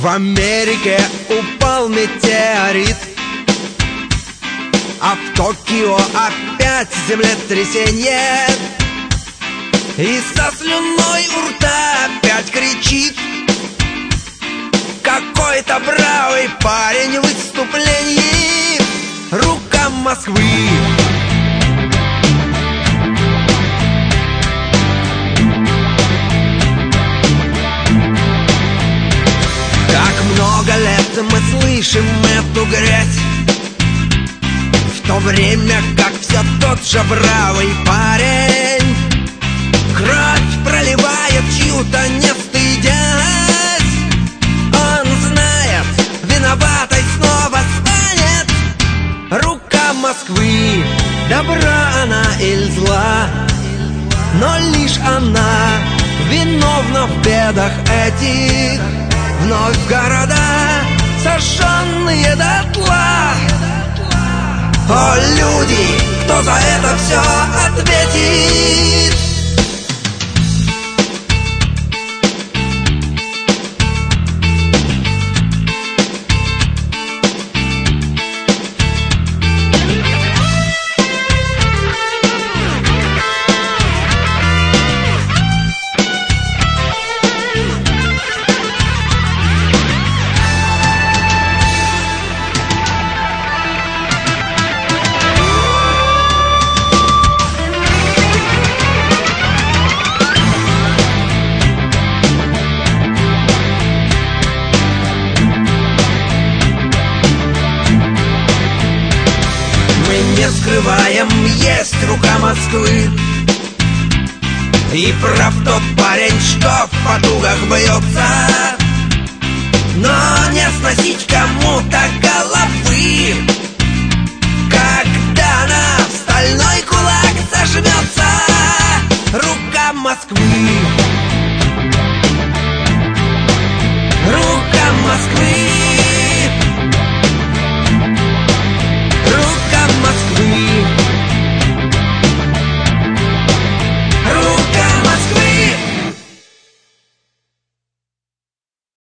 В Америке упал метеорит, а в Токио опять землетрясение. И со слюной у рта опять кричит какой-то бравый парень в выступлении. Рука Москвы. Как много лет мы слышим эту грязь, в то время как все тот же бравый парень кровь проливает чью-то, не стыдясь. Он знает, виноватой снова станет. Рука Москвы, добра она или зла, но лишь она виновна в бедах этих. Вновь города, сожженные дотла. О, люди, кто за это все ответит? Не скрываем, есть рука Москвы. И прав тот парень, что в потугах бьется, но не сносить кому